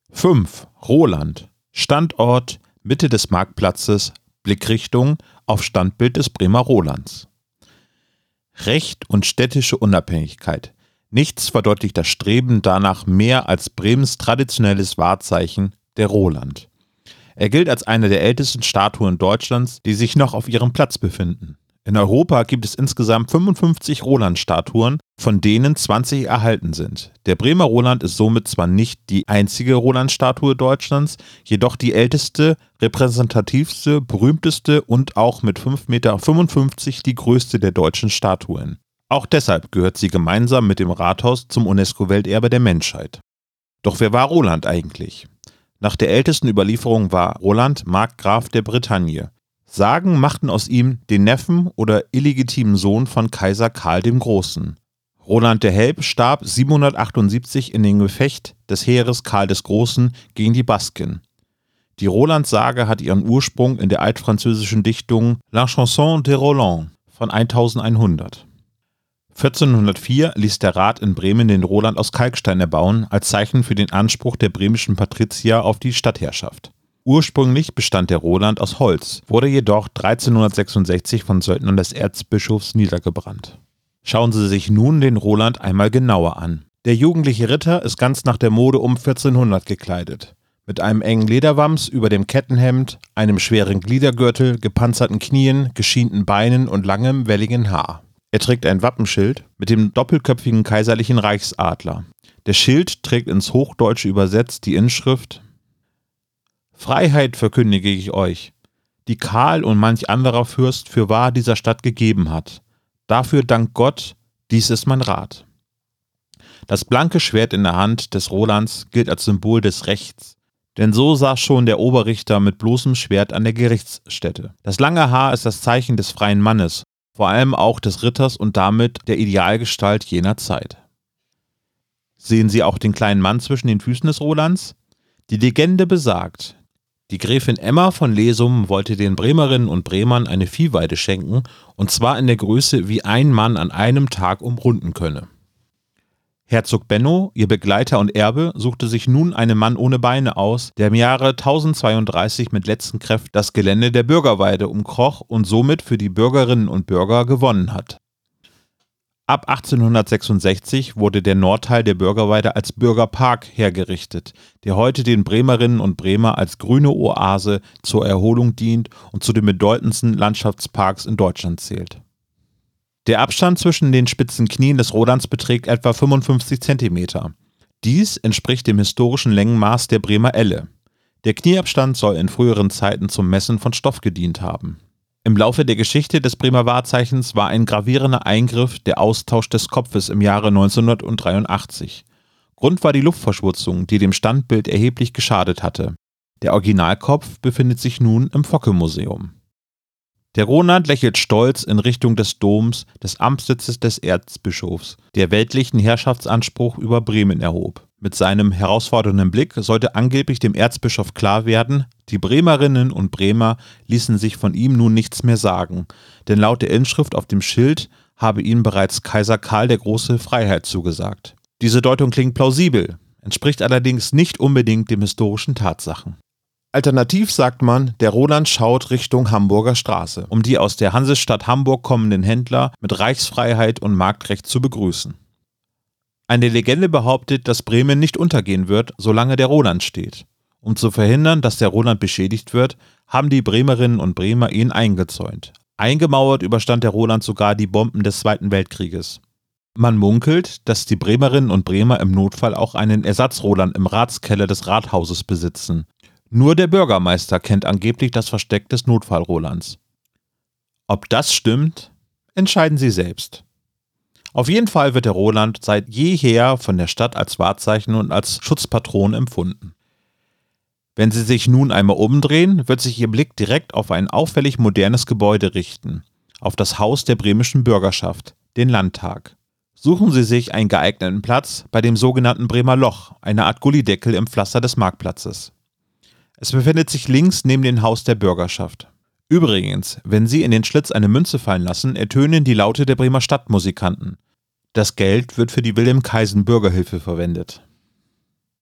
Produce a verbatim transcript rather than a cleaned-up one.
fünf. Roland. Standort Mitte des Marktplatzes, Blickrichtung auf Standbild des Bremer Rolands. Recht und städtische Unabhängigkeit. Nichts verdeutlicht das Streben danach mehr als Bremens traditionelles Wahrzeichen, der Roland. Er gilt als eine der ältesten Statuen Deutschlands, die sich noch auf ihrem Platz befinden. In Europa gibt es insgesamt fünfundfünfzig Roland-Statuen, von denen zwanzig erhalten sind. Der Bremer Roland ist somit zwar nicht die einzige Roland-Statue Deutschlands, jedoch die älteste, repräsentativste, berühmteste und auch mit fünf Komma fünfundfünfzig Meter die größte der deutschen Statuen. Auch deshalb gehört sie gemeinsam mit dem Rathaus zum UNESCO-Welterbe der Menschheit. Doch wer war Roland eigentlich? Nach der ältesten Überlieferung war Roland Markgraf der Bretagne. Sagen machten aus ihm den Neffen oder illegitimen Sohn von Kaiser Karl dem Großen. Roland der Helm starb siebenhundertachtundsiebzig in dem Gefecht des Heeres Karl des Großen gegen die Basken. Die Roland-Sage hat ihren Ursprung in der altfranzösischen Dichtung La Chanson de Roland von elfhundert. vierzehnhundertvier ließ der Rat in Bremen den Roland aus Kalkstein erbauen, als Zeichen für den Anspruch der bremischen Patrizier auf die Stadtherrschaft. Ursprünglich bestand der Roland aus Holz, wurde jedoch dreizehnhundertsechsundsechzig von Söldnern des Erzbischofs niedergebrannt. Schauen Sie sich nun den Roland einmal genauer an. Der jugendliche Ritter ist ganz nach der Mode um vierzehnhundert gekleidet. Mit einem engen Lederwams über dem Kettenhemd, einem schweren Gliedergürtel, gepanzerten Knien, geschienten Beinen und langem, welligem Haar. Er trägt ein Wappenschild mit dem doppelköpfigen kaiserlichen Reichsadler. Der Schild trägt ins Hochdeutsche übersetzt die Inschrift: Freiheit verkündige ich euch, die Karl und manch anderer Fürst fürwahr dieser Stadt gegeben hat. Dafür dank Gott, dies ist mein Rat. Das blanke Schwert in der Hand des Rolands gilt als Symbol des Rechts, denn so saß schon der Oberrichter mit bloßem Schwert an der Gerichtsstätte. Das lange Haar ist das Zeichen des freien Mannes, vor allem auch des Ritters und damit der Idealgestalt jener Zeit. Sehen Sie auch den kleinen Mann zwischen den Füßen des Rolands? Die Legende besagt, die Gräfin Emma von Lesum wollte den Bremerinnen und Bremern eine Viehweide schenken, und zwar in der Größe, wie ein Mann an einem Tag umrunden könne. Herzog Benno, ihr Begleiter und Erbe, suchte sich nun einen Mann ohne Beine aus, der im Jahre tausendzweiunddreißig mit letzten Kräften das Gelände der Bürgerweide umkroch und somit für die Bürgerinnen und Bürger gewonnen hat. Ab achtzehnhundertsechsundsechzig wurde der Nordteil der Bürgerweide als Bürgerpark hergerichtet, der heute den Bremerinnen und Bremer als grüne Oase zur Erholung dient und zu den bedeutendsten Landschaftsparks in Deutschland zählt. Der Abstand zwischen den spitzen Knien des Rolands beträgt etwa fünfundfünfzig Zentimeter. Dies entspricht dem historischen Längenmaß der Bremer Elle. Der Knieabstand soll in früheren Zeiten zum Messen von Stoff gedient haben. Im Laufe der Geschichte des Bremer Wahrzeichens war ein gravierender Eingriff der Austausch des Kopfes im Jahre neunzehnhundertdreiundachtzig. Grund war die Luftverschmutzung, die dem Standbild erheblich geschadet hatte. Der Originalkopf befindet sich nun im Focke-Museum. Der Roland lächelt stolz in Richtung des Doms, des Amtssitzes des Erzbischofs, der weltlichen Herrschaftsanspruch über Bremen erhob. Mit seinem herausfordernden Blick sollte angeblich dem Erzbischof klar werden, die Bremerinnen und Bremer ließen sich von ihm nun nichts mehr sagen, denn laut der Inschrift auf dem Schild habe ihnen bereits Kaiser Karl der Große Freiheit zugesagt. Diese Deutung klingt plausibel, entspricht allerdings nicht unbedingt den historischen Tatsachen. Alternativ sagt man, der Roland schaut Richtung Hamburger Straße, um die aus der Hansestadt Hamburg kommenden Händler mit Reichsfreiheit und Marktrecht zu begrüßen. Eine Legende behauptet, dass Bremen nicht untergehen wird, solange der Roland steht. Um zu verhindern, dass der Roland beschädigt wird, haben die Bremerinnen und Bremer ihn eingezäunt. Eingemauert überstand der Roland sogar die Bomben des Zweiten Weltkrieges. Man munkelt, dass die Bremerinnen und Bremer im Notfall auch einen Ersatz-Roland im Ratskeller des Rathauses besitzen. Nur der Bürgermeister kennt angeblich das Versteck des Notfall-Rolands. Ob das stimmt, entscheiden Sie selbst. Auf jeden Fall wird der Roland seit jeher von der Stadt als Wahrzeichen und als Schutzpatron empfunden. Wenn Sie sich nun einmal umdrehen, wird sich Ihr Blick direkt auf ein auffällig modernes Gebäude richten, auf das Haus der bremischen Bürgerschaft, den Landtag. Suchen Sie sich einen geeigneten Platz bei dem sogenannten Bremer Loch, einer Art Gullideckel im Pflaster des Marktplatzes. Es befindet sich links neben dem Haus der Bürgerschaft. Übrigens, wenn Sie in den Schlitz eine Münze fallen lassen, ertönen die Laute der Bremer Stadtmusikanten. Das Geld wird für die Wilhelm-Kaisen-Bürgerhilfe verwendet.